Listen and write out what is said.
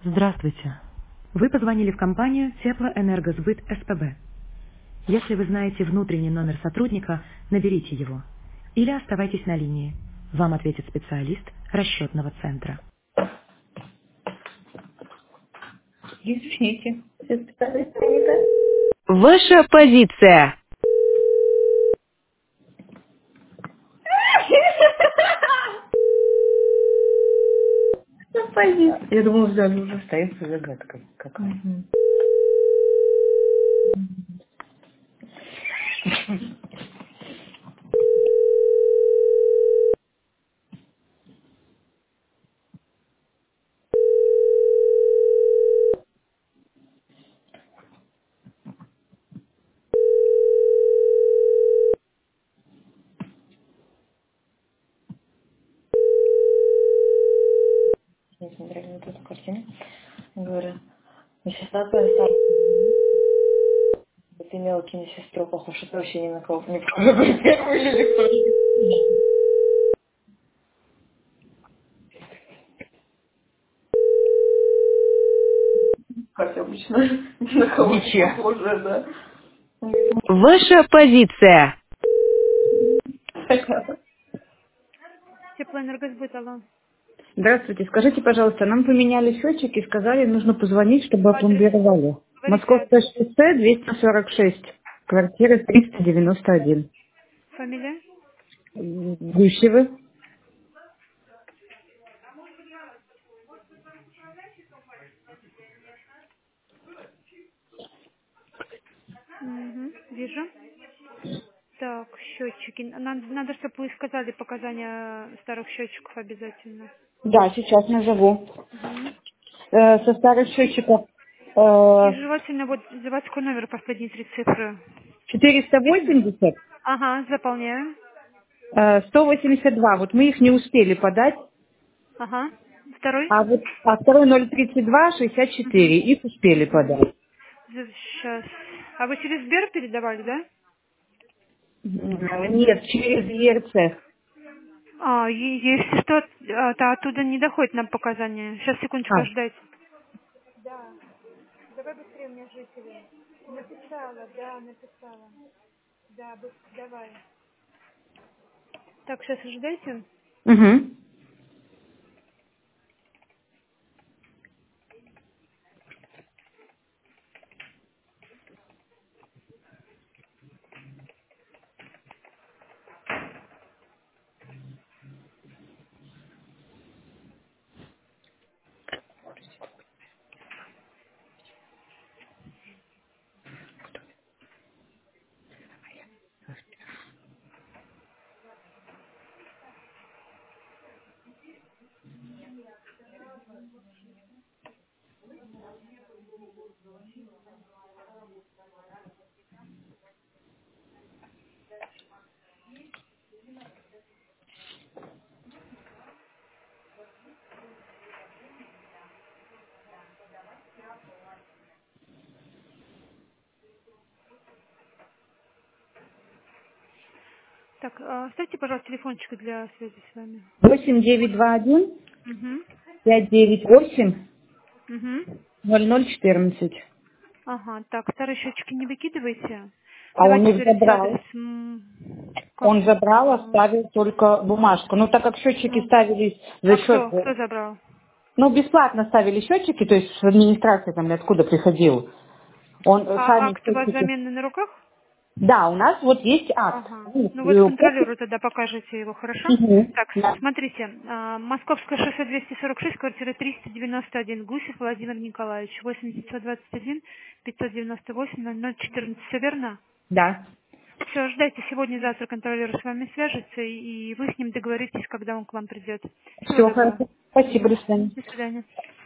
Здравствуйте. Вы позвонили в компанию Теплоэнергосбыт СПБ. Если вы знаете внутренний номер сотрудника, наберите его. Или оставайтесь на линии. Вам ответит специалист расчетного центра. Извините. Все специалисты не Ваша позиция. так. Позиция. Я думала, даже уже остается загадкой. Какая? Не смотрели вот эту картину. Говорю, Вячеслав сам ты мелкий на сестру похож, это вообще ни на кого не похоже. Первый или кто? Как обычно. На кого не похоже, да. Ваша позиция. Теплоэнергосбыт, алло. Здравствуйте. Скажите, пожалуйста, нам поменяли счетчик и сказали, нужно позвонить, чтобы Адрес. опломбировали. Говорите Московское адрес. шоссе, 246, квартира 391. Фамилия? Гусевы. Угу, вижу. Так, счетчики. Надо, чтобы вы сказали показания старых счетчиков обязательно. Да, сейчас назову. Угу. Со старых счетчиков И желательно вот заводской номер, последние три цифры. Видно? 480, Ага, заполняю. 182. Вот мы их не успели подать, Ага. Второй? а второй 032, 64. Угу. Их успели Угу. подать. Сейчас. А вы через Сбер передавали, да? Нет, через ЕРЦ. Если что, то оттуда не доходит нам показания. Сейчас, секундочку, А, ожидайте. Да. Давай быстрее, у меня жители. Написала, да, написала. Да, давай. Так, сейчас ожидайте. угу. Так, оставьте, пожалуйста, телефончик для связи с вами. 8921 Угу. 598 Угу. 0014. Ага, так, старые счетчики не выкидывайте. А он Давайте их говорить адрес. забрал. Он забрал, А, оставил только бумажку. Ну, так как счетчики ну, ставились за а счет... кто забрал? Ну, бесплатно ставили счетчики, то есть с администрации там откуда приходил. Он А сами акт у вас счетчики... замены на руках? Да, у нас вот есть акт. Ага. Ну, Ну вот подпись. контролеру тогда покажете его, хорошо? Мгм. Так, Да. смотрите, Московское шоссе 246, квартира 391, Гусев Владимир Николаевич, 8021 598 0014, все верно? Да. Все, ждайте, сегодня-завтра контролер с вами свяжется, и вы с ним договоритесь, когда он к вам придет. Всего Все доброго. хорошо. Спасибо, Мгм. до свидания. До свидания.